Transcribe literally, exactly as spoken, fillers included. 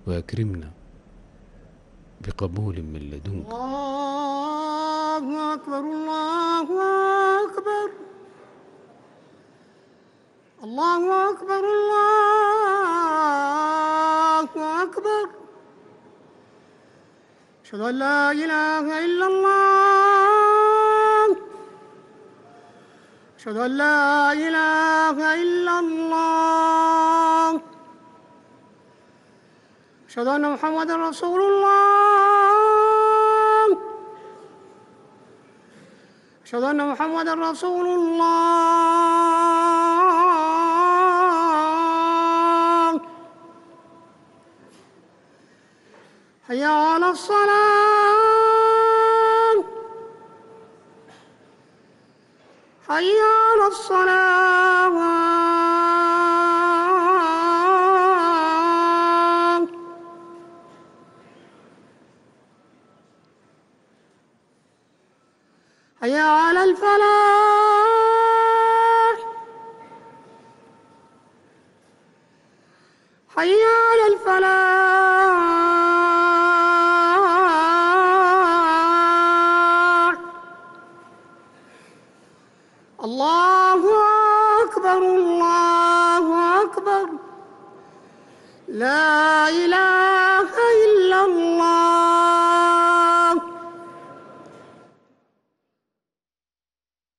وأكرمنا بقبول من لدنك. الله أكبر الله أكبر الله أكبر الله أكبر. أشهد أن لا إله إلا الله أشهد أن لا إله إلا الله أشهد أن محمدًا رسول الله أشهد أن محمدًا رسول الله. حي على الصلاة حي على الصلاة. حي على الفلاح حي على الفلاح. الله أكبر الله أكبر لا إله إلا الله.